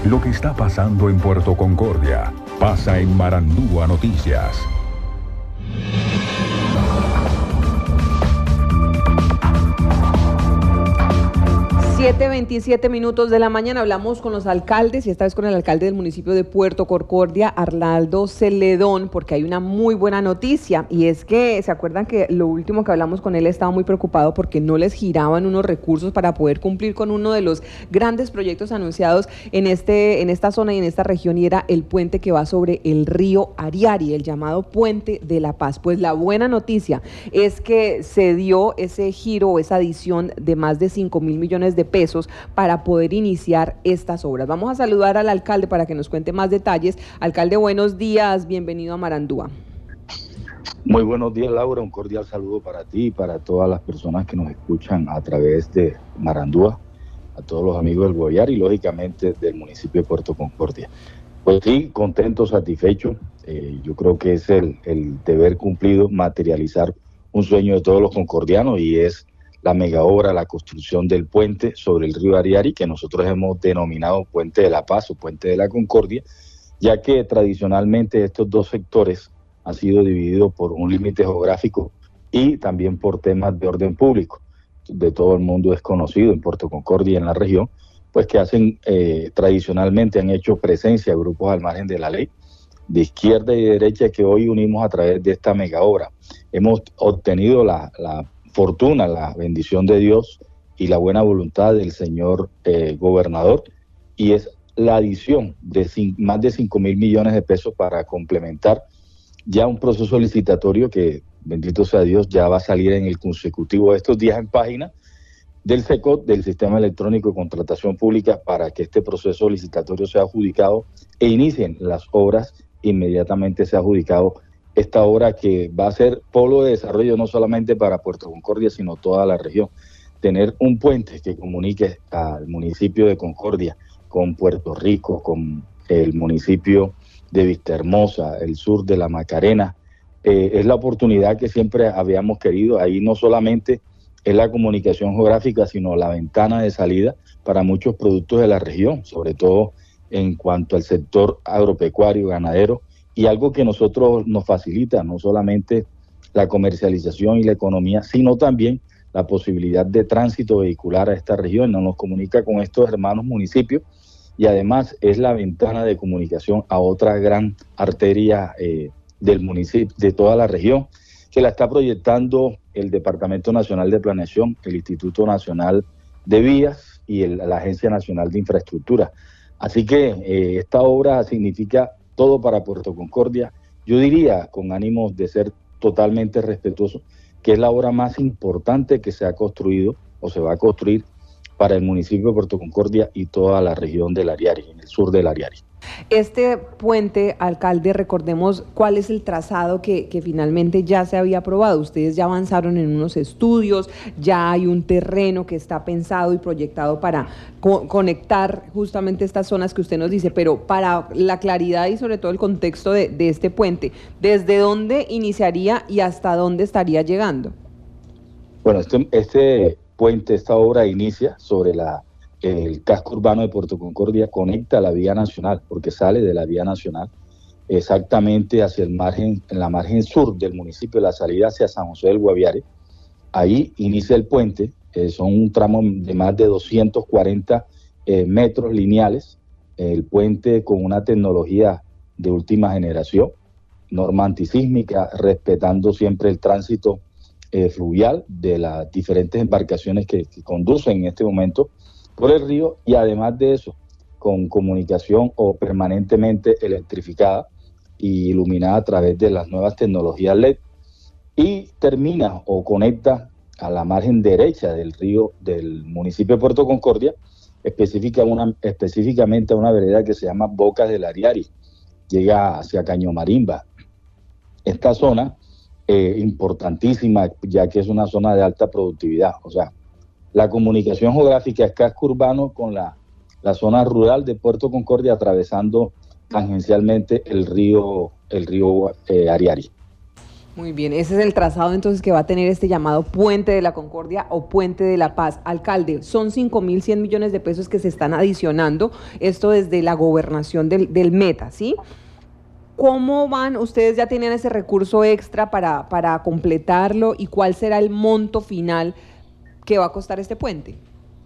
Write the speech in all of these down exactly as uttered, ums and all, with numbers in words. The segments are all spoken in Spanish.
Lo que está pasando en Puerto Concordia pasa en Marandúa Noticias. siete veintisiete minutos de la mañana, hablamos con los alcaldes y esta vez con el alcalde del municipio de Puerto Concordia, Arnaldo Celedón, porque hay una muy buena noticia y es que, ¿se acuerdan que lo último que hablamos con él estaba muy preocupado porque no les giraban unos recursos para poder cumplir con uno de los grandes proyectos anunciados en, este, en esta zona y en esta región, y era el puente que va sobre el río Ariari, el llamado Puente de la Paz? Pues la buena noticia es que se dio ese giro o esa adición de más de cinco mil millones de pesos para poder iniciar estas obras. Vamos a saludar al alcalde para que nos cuente más detalles. Alcalde, buenos días, bienvenido a Marandúa. Muy buenos días, Laura, un cordial saludo para ti y para todas las personas que nos escuchan a través de Marandúa, a todos los amigos del Guaviare y lógicamente del municipio de Puerto Concordia. Pues sí, contento, satisfecho, eh, yo creo que es el, el deber cumplido materializar un sueño de todos los concordianos y es la mega obra, la construcción del puente sobre el río Ariari, que nosotros hemos denominado Puente de la Paz o Puente de la Concordia, ya que tradicionalmente estos dos sectores han sido divididos por un límite geográfico y también por temas de orden público. De todo el mundo es conocido en Puerto Concordia y en la región, pues que hacen, eh, tradicionalmente han hecho presencia grupos al margen de la ley, de izquierda y de derecha, que hoy unimos a través de esta mega obra. Hemos obtenido la, la fortuna, la bendición de Dios y la buena voluntad del señor eh, gobernador, y es la adición de cin- más de cinco mil millones de pesos para complementar ya un proceso licitatorio que, bendito sea Dios, ya va a salir en el consecutivo de estos días en página del SECOT, del Sistema Electrónico de Contratación Pública, para que este proceso licitatorio sea adjudicado e inicien las obras. Inmediatamente sea adjudicado esta obra que va a ser polo de desarrollo no solamente para Puerto Concordia, sino toda la región. Tener un puente que comunique al municipio de Concordia con Puerto Rico, con el municipio de Vistahermosa, el sur de la Macarena, eh, es la oportunidad que siempre habíamos querido. Ahí no solamente es la comunicación geográfica, sino la ventana de salida para muchos productos de la región, sobre todo en cuanto al sector agropecuario, ganadero, y algo que nosotros nos facilita, no solamente la comercialización y la economía, sino también la posibilidad de tránsito vehicular a esta región. Nos comunica con estos hermanos municipios y además es la ventana de comunicación a otra gran arteria eh, del municipio, de toda la región, que la está proyectando el Departamento Nacional de Planeación, el Instituto Nacional de Vías y el, la Agencia Nacional de Infraestructura. Así que eh, esta obra significa todo para Puerto Concordia. Yo diría, con ánimos de ser totalmente respetuoso, que es la obra más importante que se ha construido o se va a construir para el municipio de Puerto Concordia y toda la región del Ariari, en el sur del Ariari. Este puente, alcalde, recordemos cuál es el trazado que, que finalmente ya se había aprobado. Ustedes ya avanzaron en unos estudios, ya hay un terreno que está pensado y proyectado para co- conectar justamente estas zonas que usted nos dice, pero para la claridad y sobre todo el contexto de, de este puente, ¿desde dónde iniciaría y hasta dónde estaría llegando? Bueno, este, este puente, esta obra inicia sobre la el casco urbano de Puerto Concordia, conecta la vía nacional, porque sale de la vía nacional exactamente hacia el margen, en la margen sur del municipio, la salida hacia San José del Guaviare. Ahí inicia el puente, eh, son un tramo de más de doscientos cuarenta eh, metros lineales, el puente con una tecnología de última generación, norma antisísmica, respetando siempre el tránsito eh, fluvial de las diferentes embarcaciones que, que conducen en este momento por el río, y además de eso, con comunicación o permanentemente electrificada y iluminada a través de las nuevas tecnologías L E D, y termina o conecta a la margen derecha del río del municipio de Puerto Concordia, específica una, específicamente a una vereda que se llama Bocas del Ariari, llega hacia Caño Marimba. Esta zona, eh, importantísima, ya que es una zona de alta productividad, o sea, la comunicación geográfica es casco urbano con la, la zona rural de Puerto Concordia, atravesando tangencialmente el río, el río eh, Ariari. Muy bien, ese es el trazado entonces que va a tener este llamado Puente de la Concordia o Puente de la Paz. Alcalde, son cinco mil cien millones de pesos que se están adicionando, esto desde la gobernación del, del Meta, ¿sí? ¿Cómo van? ¿Ustedes ya tenían ese recurso extra para, para completarlo y cuál será el monto final que va a costar este puente?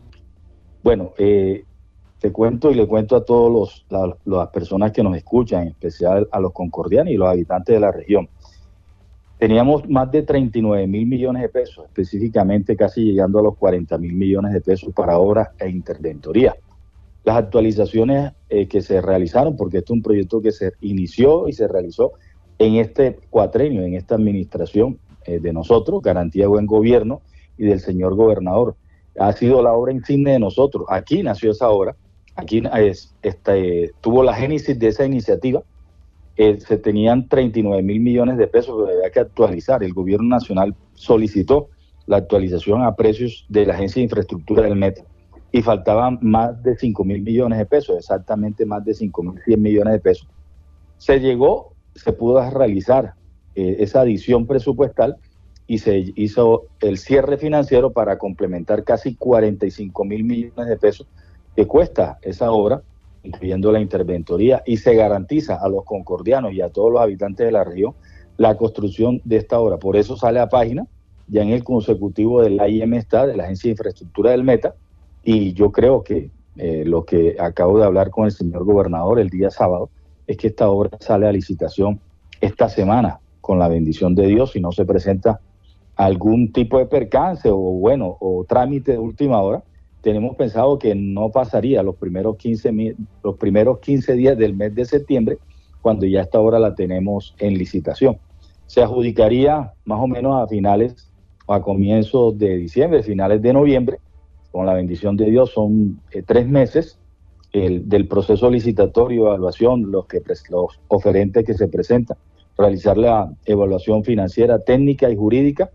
Bueno, eh, te cuento y le cuento a todas la, las personas que nos escuchan, en especial a los concordianos y los habitantes de la región. Teníamos más de treinta y nueve mil millones de pesos, específicamente casi llegando a los cuarenta mil millones de pesos para obras e interventoría. Las actualizaciones eh, que se realizaron, porque este es un proyecto que se inició y se realizó en este cuatrenio, en esta administración eh, de nosotros, Garantía de Buen Gobierno y del señor gobernador. Ha sido la obra insignia de nosotros. Aquí nació esa obra, aquí es, este, tuvo la génesis de esa iniciativa. Eh, se tenían treinta y nueve mil millones de pesos que había que actualizar. El gobierno nacional solicitó la actualización a precios de la Agencia de Infraestructura del Meta y faltaban más de cinco mil millones de pesos, exactamente más de cinco mil cien millones de pesos. Se llegó, se pudo realizar eh, esa adición presupuestal y se hizo el cierre financiero para complementar casi cuarenta y cinco mil millones de pesos que cuesta esa obra, incluyendo la interventoría, y se garantiza a los concordianos y a todos los habitantes de la región la construcción de esta obra. Por eso sale a página, ya en el consecutivo del A I M está, de la Agencia de Infraestructura del Meta, y yo creo que eh, lo que acabo de hablar con el señor gobernador el día sábado es que esta obra sale a licitación esta semana, con la bendición de Dios, si no se presenta algún tipo de percance o bueno, o trámite de última hora. Tenemos pensado que no pasaría los primeros quince, los primeros quince días del mes de septiembre, cuando ya esta obra la tenemos en licitación. Se adjudicaría más o menos a finales o a comienzos de diciembre, finales de noviembre. Con la bendición de Dios son eh, tres meses el, del proceso licitatorio, evaluación, los, que, los oferentes que se presentan, realizar la evaluación financiera, técnica y jurídica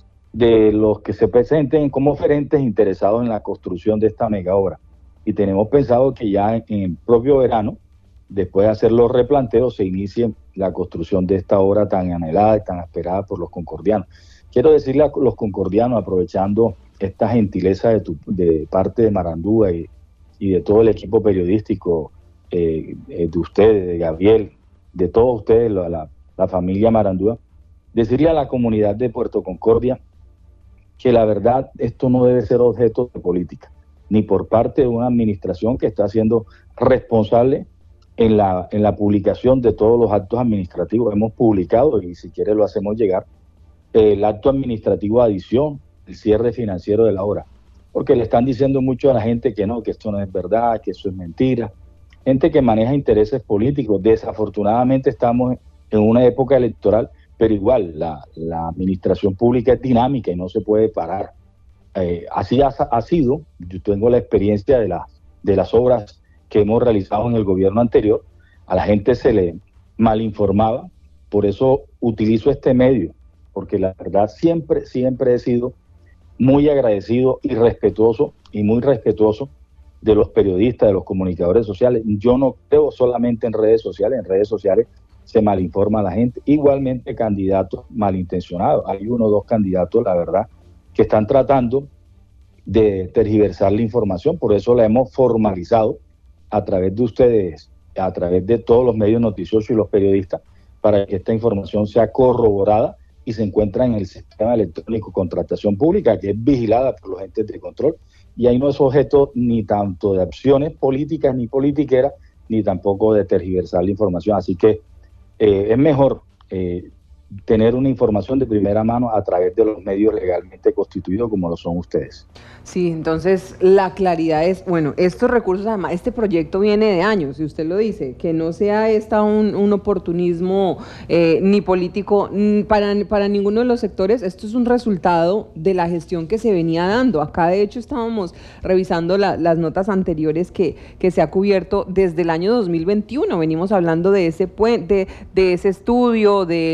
de los que se presenten como oferentes interesados en la construcción de esta mega obra. Y tenemos pensado que ya en, en el propio verano, después de hacer los replanteos, se inicie la construcción de esta obra tan anhelada y tan esperada por los concordianos. Quiero decirle a los concordianos, aprovechando esta gentileza de, tu, de parte de Marandúa y, y de todo el equipo periodístico, eh, de ustedes, de Gabriel, de todos ustedes, la, la, la familia Marandúa, decirle a la comunidad de Puerto Concordia que la verdad esto no debe ser objeto de política, ni por parte de una administración que está siendo responsable en la, en la publicación de todos los actos administrativos. Hemos publicado, y si quiere lo hacemos llegar, el acto administrativo de adición, el cierre financiero de la obra, porque le están diciendo mucho a la gente que no, que esto no es verdad, que eso es mentira. Gente que maneja intereses políticos. Desafortunadamente estamos en una época electoral, pero igual la, la administración pública es dinámica y no se puede parar. Eh, así ha, ha sido. Yo tengo la experiencia de, la, de las obras que hemos realizado en el gobierno anterior. A la gente se le malinformaba, por eso utilizo este medio, porque la verdad siempre, siempre he sido muy agradecido y respetuoso, y muy respetuoso de los periodistas, de los comunicadores sociales. Yo no creo solamente en redes sociales, en redes sociales se malinforma a la gente. Igualmente candidatos malintencionados. Hay uno o dos candidatos, la verdad, que están tratando de tergiversar la información. Por eso la hemos formalizado a través de ustedes, a través de todos los medios noticiosos y los periodistas, para que esta información sea corroborada y se encuentra en el sistema electrónico de contratación pública, que es vigilada por los entes de control. Y ahí no es objeto ni tanto de acciones políticas ni politiqueras, ni tampoco de tergiversar la información. Así que Eh, es mejor eh, tener una información de primera mano a través de los medios legalmente constituidos como lo son ustedes. Sí, entonces la claridad es, bueno, estos recursos, además, este proyecto viene de años, si usted lo dice, que no sea esta un, un oportunismo eh, ni político para, para ninguno de los sectores. Esto es un resultado de la gestión que se venía dando. Acá, de hecho, estábamos revisando la, las notas anteriores que, que se ha cubierto desde el año dos mil veintiuno. Venimos hablando de ese puente, de ese estudio, del terreno,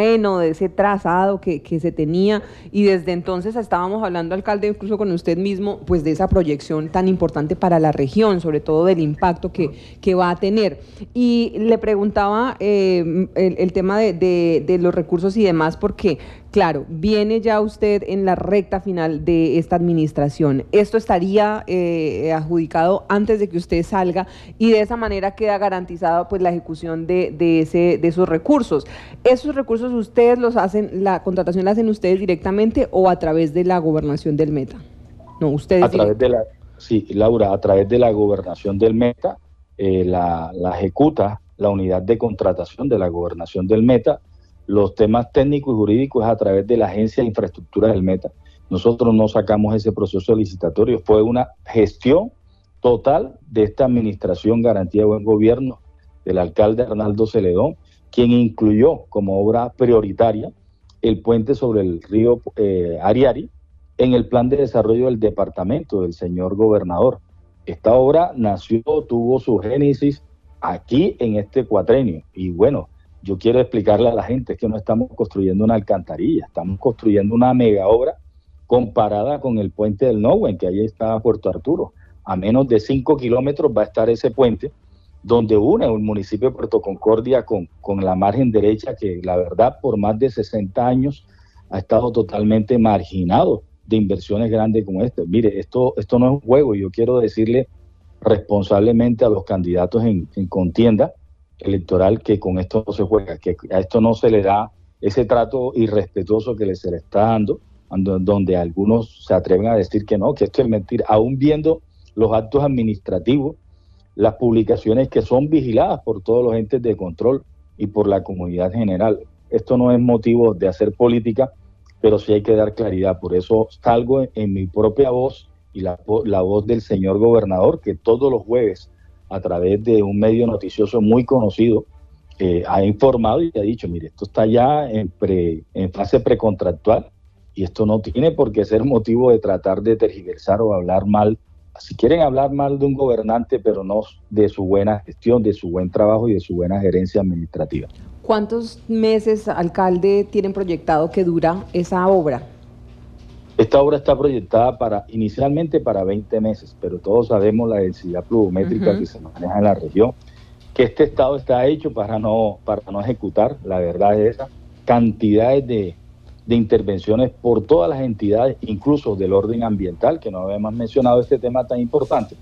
terreno, de ese trazado que, que se tenía, y desde entonces estábamos hablando, alcalde, incluso con usted mismo, pues de esa proyección tan importante para la región, sobre todo del impacto que, que va a tener. Y le preguntaba eh, el, el tema de, de, de los recursos y demás, porque claro, viene ya usted en la recta final de esta administración. Esto estaría eh, adjudicado antes de que usted salga, y de esa manera queda garantizada pues la ejecución de, de, ese, de esos recursos. ¿Esos recursos ustedes los hacen, la contratación la hacen ustedes directamente o a través de la gobernación del Meta? No, ustedes. A través de la, sí, Laura, a través de la gobernación del Meta, eh, la, la ejecuta la unidad de contratación de la gobernación del Meta. Los temas técnicos y jurídicos es a través de la Agencia de Infraestructura del Meta. Nosotros no sacamos ese proceso licitatorio, fue una gestión total de esta administración Garantía de Buen Gobierno del alcalde Arnaldo Celedón, quien incluyó como obra prioritaria el puente sobre el río eh, Ariari en el plan de desarrollo del departamento del señor gobernador. Esta obra nació, tuvo su génesis aquí en este cuatrenio, y bueno, yo quiero explicarle a la gente que no estamos construyendo una alcantarilla, estamos construyendo una mega obra comparada con el puente del Nahuen, que ahí está Puerto Arturo. A menos de cinco kilómetros va a estar ese puente, donde une el municipio de Puerto Concordia con, con la margen derecha, que la verdad por más de sesenta años ha estado totalmente marginado de inversiones grandes como esta. Mire, esto, esto no es un juego, yo quiero decirle responsablemente a los candidatos en, en contienda electoral que con esto no se juega, que a esto no se le da ese trato irrespetuoso que se le está dando, donde algunos se atreven a decir que no, que esto es mentira, aún viendo los actos administrativos, las publicaciones que son vigiladas por todos los entes de control y por la comunidad general. Esto no es motivo de hacer política, pero sí hay que dar claridad. Por eso salgo en, en mi propia voz y la, la voz del señor gobernador, que todos los jueves a través de un medio noticioso muy conocido, eh, ha informado y ha dicho, mire, esto está ya en, pre, en fase precontractual, y esto no tiene por qué ser motivo de tratar de tergiversar o hablar mal. Si quieren hablar mal de un gobernante, pero no de su buena gestión, de su buen trabajo y de su buena gerencia administrativa. ¿Cuántos meses, alcalde, tienen proyectado que dura esa obra? Esta obra está proyectada para inicialmente para veinte meses, pero todos sabemos la densidad pluviométrica uh-huh. que se maneja en la región, que este estado está hecho para no, para no ejecutar, la verdad es esa, cantidades de, de intervenciones por todas las entidades, incluso del orden ambiental, que no habíamos mencionado este tema tan importante,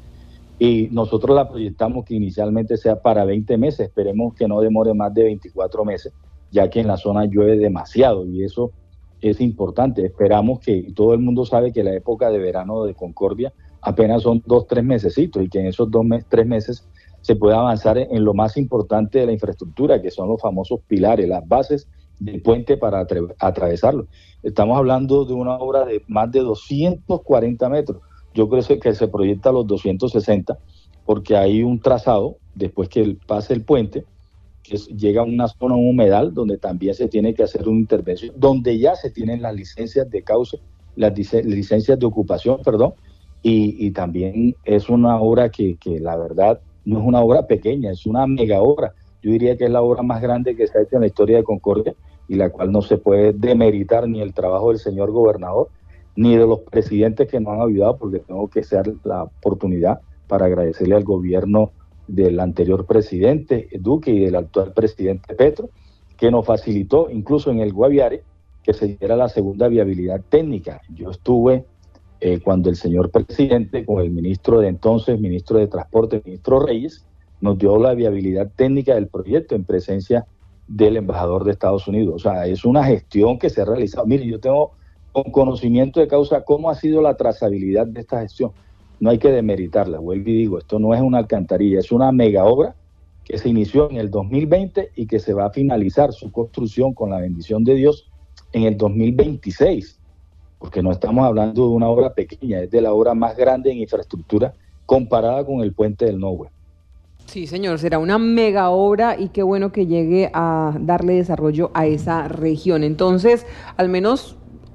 y nosotros la proyectamos que inicialmente sea para veinte meses, esperemos que no demore más de veinticuatro meses, ya que en la zona llueve demasiado, y eso es importante. Esperamos que todo el mundo sabe que la época de verano de Concordia apenas son dos, tres mesecitos, y que en esos dos, mes, tres meses se pueda avanzar en, en lo más importante de la infraestructura, que son los famosos pilares, las bases del puente para atra atravesarlo. Estamos hablando de una obra de más de doscientos cuarenta metros. Yo creo que se proyecta a los doscientos sesenta, porque hay un trazado, después que pase el puente, que es, llega a una zona, un humedal, donde también se tiene que hacer una intervención, donde ya se tienen las licencias de cauce, las licencias de ocupación, perdón, y, y también es una obra que, que la verdad no es una obra pequeña, es una mega obra. Yo diría que es la obra más grande que se ha hecho en la historia de Concordia, y la cual no se puede demeritar ni el trabajo del señor gobernador, ni de los presidentes que nos han ayudado, porque tengo que ser la oportunidad para agradecerle al gobierno del anterior presidente Duque y del actual presidente Petro, que nos facilitó incluso en el Guaviare que se diera la segunda viabilidad técnica. Yo estuve eh, cuando el señor presidente, con el ministro de entonces, ministro de Transporte, ministro Reyes, nos dio la viabilidad técnica del proyecto en presencia del embajador de Estados Unidos. O sea, es una gestión que se ha realizado. Mire, yo tengo con conocimiento de causa cómo ha sido la trazabilidad de esta gestión. No hay que demeritarla, vuelvo y digo, esto no es una alcantarilla, es una mega obra que se inició en el dos mil veinte y que se va a finalizar su construcción con la bendición de Dios en el dos mil veintiséis, porque no estamos hablando de una obra pequeña, es de la obra más grande en infraestructura comparada con el puente del Nahuen. Sí, señor, será una mega obra, y qué bueno que llegue a darle desarrollo a esa región. Entonces, al menos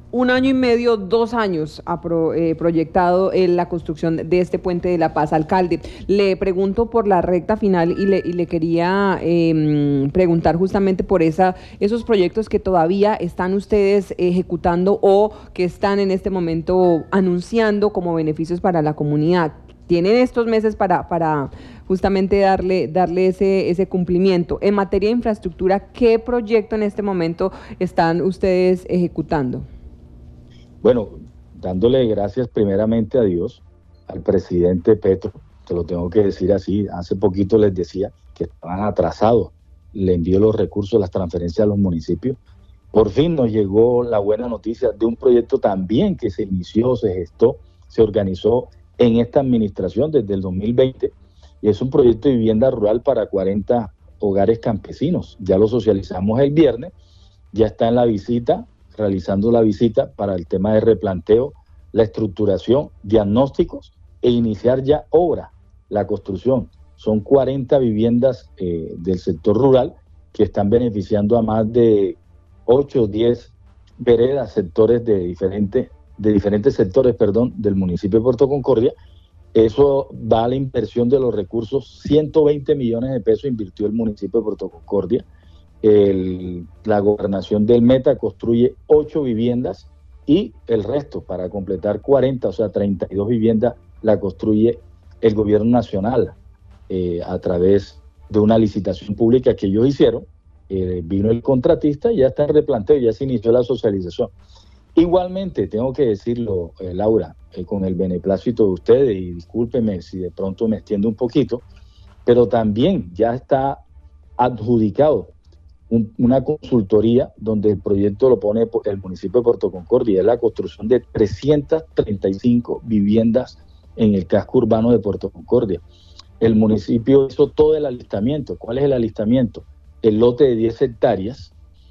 un año y medio, dos años ha pro, eh, proyectado eh, la construcción de este puente de La Paz. Alcalde, le pregunto por la recta final y le, y le quería eh, preguntar justamente por esa, esos proyectos que todavía están ustedes ejecutando o que están en este momento anunciando como beneficios para la comunidad. Tienen estos meses para, para justamente darle, darle ese, ese cumplimiento. En materia de infraestructura, ¿qué proyecto en este momento están ustedes ejecutando? Bueno, dándole gracias primeramente a Dios, al presidente Petro, te lo tengo que decir así, hace poquito les decía que estaban atrasados, le envió los recursos, las transferencias a los municipios. Por fin nos llegó la buena noticia de un proyecto también que se inició, se gestó, se organizó en esta administración desde el dos mil veinte, y es un proyecto de vivienda rural para cuarenta hogares campesinos. Ya lo socializamos el viernes, ya está en la visita, realizando la visita para el tema de replanteo, la estructuración, diagnósticos e iniciar ya obra, la construcción. Son cuarenta viviendas eh, del sector rural que están beneficiando a más de ocho o diez veredas, sectores de diferentes, de diferentes sectores, perdón, del municipio de Puerto Concordia. Eso va a la inversión de los recursos, ciento veinte millones de pesos invirtió el municipio de Puerto Concordia. El, la gobernación del Meta construye ocho viviendas y el resto, para completar cuarenta, o sea, treinta y dos viviendas, la construye el gobierno nacional eh, a través de una licitación pública que ellos hicieron. Eh, vino el contratista y ya está en replanteo, ya se inició la socialización. Igualmente, tengo que decirlo, eh, Laura, eh, con el beneplácito de ustedes, y discúlpeme si de pronto me extiendo un poquito, pero también ya está adjudicado un, una consultoría donde el proyecto lo pone el municipio de Puerto Concordia, es la construcción de trescientas treinta y cinco viviendas en el casco urbano de Puerto Concordia. El municipio hizo todo el alistamiento. ¿Cuál es el alistamiento? El lote de diez hectáreas,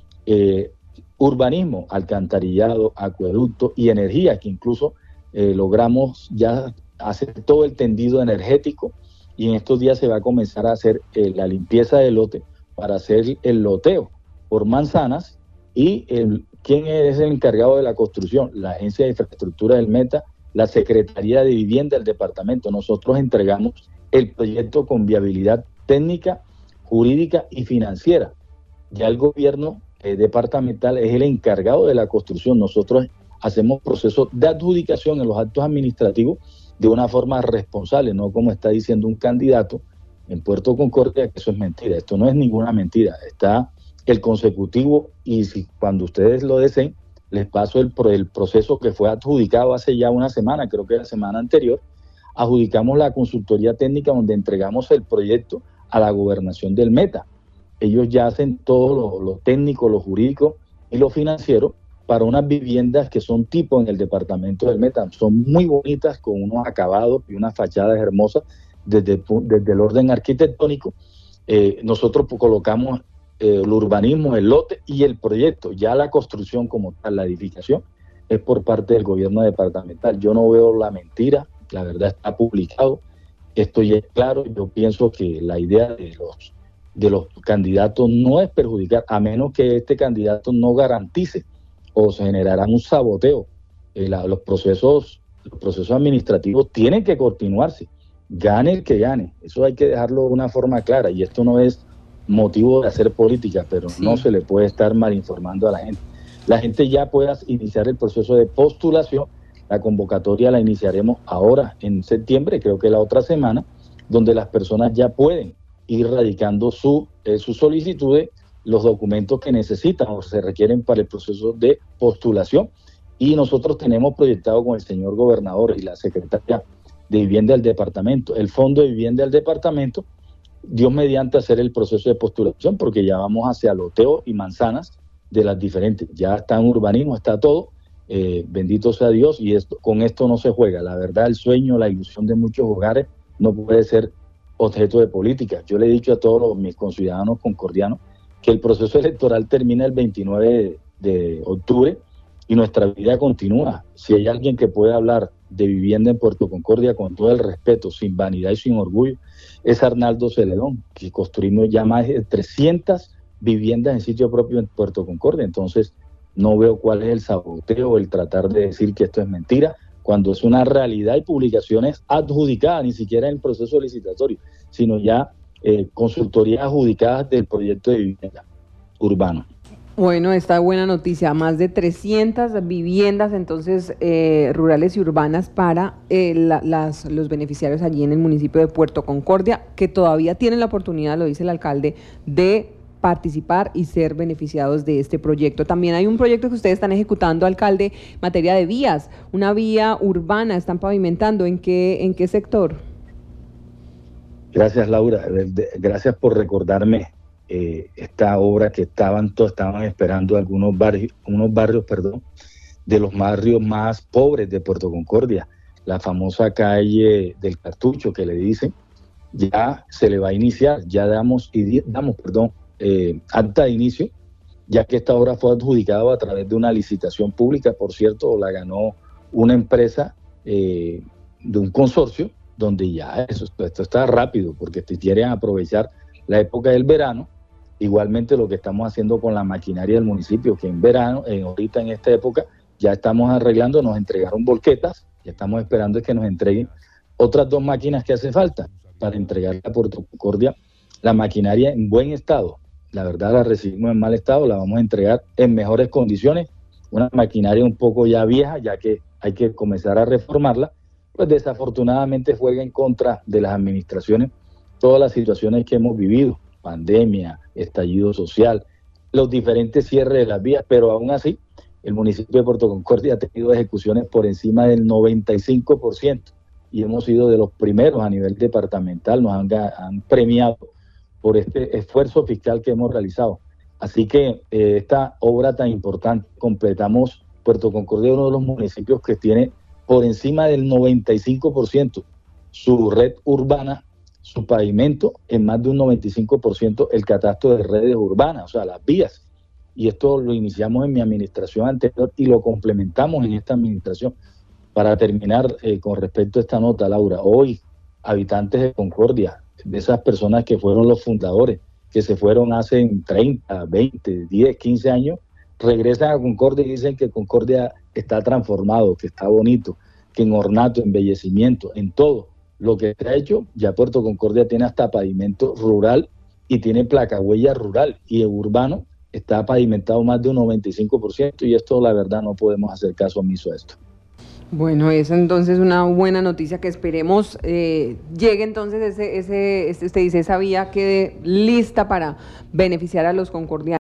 eh, urbanismo, alcantarillado, acueducto y energía, que incluso eh, logramos ya hacer todo el tendido energético, y en estos días se va a comenzar a hacer eh, la limpieza del lote para hacer el loteo por manzanas. Y el, ¿quién es el encargado de la construcción? La Agencia de Infraestructura del Meta, la Secretaría de Vivienda del departamento. Nosotros entregamos el proyecto con viabilidad técnica, jurídica y financiera. Ya el gobierno eh, departamental es el encargado de la construcción. Nosotros hacemos procesos de adjudicación en los actos administrativos de una forma responsable, no como está diciendo un candidato en Puerto Concordia, que eso es mentira. Esto no es ninguna mentira. Está el consecutivo, y si cuando ustedes lo deseen, les paso el, el proceso que fue adjudicado hace ya una semana, creo que la semana anterior. Adjudicamos la consultoría técnica donde entregamos el proyecto a la gobernación del Meta. Ellos ya hacen todo lo, lo técnico, lo jurídico y lo financiero para unas viviendas que son tipo en el departamento del Meta. Son muy bonitas, con unos acabados y unas fachadas hermosas desde, desde el orden arquitectónico. Eh, nosotros colocamos eh, el urbanismo, el lote y el proyecto. Ya la construcción como tal, la edificación, es por parte del gobierno departamental. Yo no veo la mentira, la verdad está publicado. Esto ya es claro. Yo pienso que la idea de los, de los candidatos no es perjudicar, a menos que este candidato no garantice o se generará un saboteo. Eh, la, los procesos los procesos administrativos tienen que continuarse, gane el que gane. Eso hay que dejarlo de una forma clara, y esto no es motivo de hacer política, pero sí, no se le puede estar mal informando a la gente. La gente ya pueda iniciar el proceso de postulación. La convocatoria la iniciaremos ahora en septiembre, creo que la otra semana, donde las personas ya pueden ir radicando su, eh, sus solicitudes, los documentos que necesitan o se requieren para el proceso de postulación. Y nosotros tenemos proyectado con el señor gobernador y la secretaria de Vivienda del departamento, el Fondo de Vivienda del departamento, Dios mediante, hacer el proceso de postulación, porque ya vamos hacia loteo y manzanas de las diferentes. Ya está en urbanismo, está todo. Eh, bendito sea Dios, y esto, con esto no se juega. La verdad, el sueño, la ilusión de muchos hogares no puede ser objeto de política. Yo le he dicho a todos los, mis conciudadanos concordianos que el proceso electoral termina el veintinueve de octubre y nuestra vida continúa. Si hay alguien que puede hablar de vivienda en Puerto Concordia con todo el respeto, sin vanidad y sin orgullo, es Arnaldo Celedón, que construimos ya más de trescientas viviendas en sitio propio en Puerto Concordia. Entonces, No veo cuál es el saboteo, el tratar de decir que esto es mentira, cuando es una realidad y publicaciones adjudicadas, ni siquiera en el proceso licitatorio, sino ya eh, consultorías adjudicadas del proyecto de vivienda urbano. Bueno, esta buena noticia, más de trescientas viviendas entonces eh, rurales y urbanas para eh, la, las, los beneficiarios allí en el municipio de Puerto Concordia, que todavía tienen la oportunidad, lo dice el alcalde, de participar y ser beneficiados de este proyecto. También hay un proyecto que ustedes están ejecutando, alcalde, en materia de vías, una vía urbana, están pavimentando, ¿en qué, en qué sector? Gracias, Laura, gracias por recordarme eh, esta obra que estaban todos estaban esperando algunos barrios, unos barrios, perdón, de los barrios más pobres de Puerto Concordia, la famosa calle del Cartucho que le dicen, ya se le va a iniciar, ya damos, y damos, perdón, eh, acta de inicio, ya que esta obra fue adjudicada a través de una licitación pública, por cierto, la ganó una empresa eh, de un consorcio, donde ya eso, esto está rápido, porque te quieren aprovechar la época del verano. Igualmente lo que estamos haciendo con la maquinaria del municipio, que en verano, eh, ahorita en esta época, ya estamos arreglando, nos entregaron volquetas, ya estamos esperando que nos entreguen otras dos máquinas que hace falta para entregarle a Puerto Concordia la maquinaria en buen estado. La verdad la recibimos en mal estado, la vamos a entregar en mejores condiciones, una maquinaria un poco ya vieja, ya que hay que comenzar a reformarla, pues desafortunadamente juega en contra de las administraciones todas las situaciones que hemos vivido, pandemia, estallido social, los diferentes cierres de las vías, pero aún así el municipio de Puerto Concordia ha tenido ejecuciones por encima del noventa y cinco por ciento y hemos sido de los primeros a nivel departamental, nos han, han premiado por este esfuerzo fiscal que hemos realizado. Así que eh, esta obra tan importante, completamos Puerto Concordia, uno de los municipios que tiene por encima del noventa y cinco por ciento su red urbana, su pavimento, en más de un noventa y cinco por ciento el catastro de redes urbanas, o sea, las vías. Y esto lo iniciamos en mi administración anterior y lo complementamos en esta administración. Para terminar eh, con respecto a esta nota, Laura, hoy habitantes de Concordia, de esas personas que fueron los fundadores, que se fueron hace treinta, veinte, diez, quince años, regresan a Concordia y dicen que Concordia está transformado, que está bonito, que en ornato, embellecimiento, en todo lo que se ha hecho, ya Puerto Concordia tiene hasta pavimento rural y tiene placa huella rural, y el urbano está pavimentado más de un noventa y cinco por ciento, y esto la verdad no podemos hacer caso omiso a esto. Bueno, es entonces una buena noticia que esperemos eh, llegue entonces ese, ese, este, usted dice, esa vía quede lista para beneficiar a los concordianos.